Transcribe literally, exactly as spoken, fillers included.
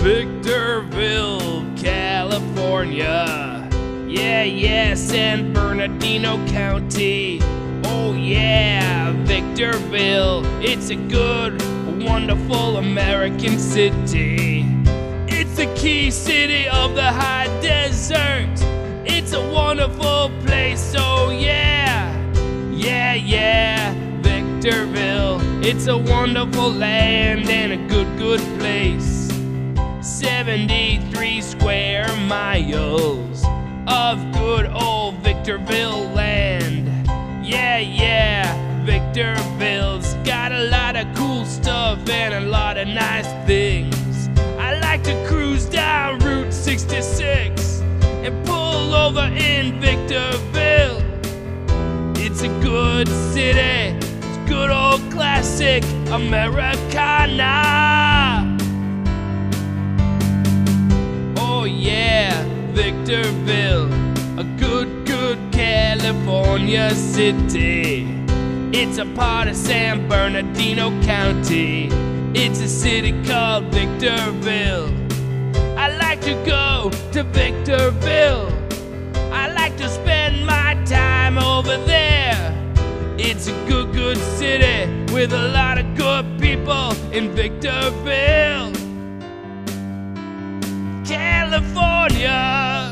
Victorville, California. Yeah, yeah, San Bernardino County. Oh yeah, Victorville. It's a good, wonderful American city. It's the key city of the high desert. It's a wonderful place, oh yeah. Yeah, yeah, Victorville. It's a wonderful land and a good, good place. seventy-three square miles of good old Victorville land. Yeah, yeah, Victorville's got a lot of cool stuff and a lot of nice things. I like to cruise down Route sixty-six and pull over in Victorville. It's a good city, it's good old classic Americana. Oh yeah, Victorville, a good, good California city. It's a part of San Bernardino County. It's a city called Victorville. I like to go to Victorville. I like to spend my time over there. It's a good, good city with a lot of good people in Victorville, California.